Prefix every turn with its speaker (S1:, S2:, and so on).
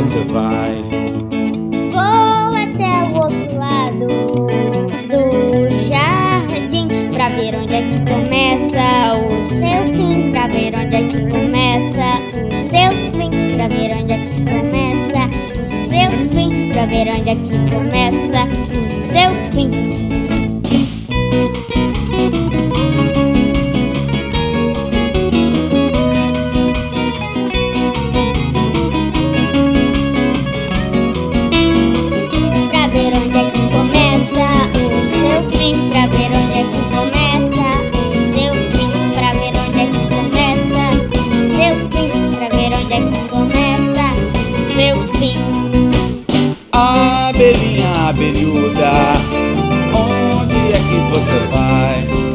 S1: você vai?
S2: Vou até o outro lado do jardim pra ver onde é que começa o seu fim, pra ver onde é que começa o seu fim, pra ver onde é que começa o seu fim, pra ver onde é que começa o seu fim. Pra ver onde é que começa o seu fim, pra ver onde é que começa o seu fim, pra ver onde é que começa o seu fim, pra ver onde é que começa o seu fim.
S1: Abelhinha abelhuda, onde é que você vai?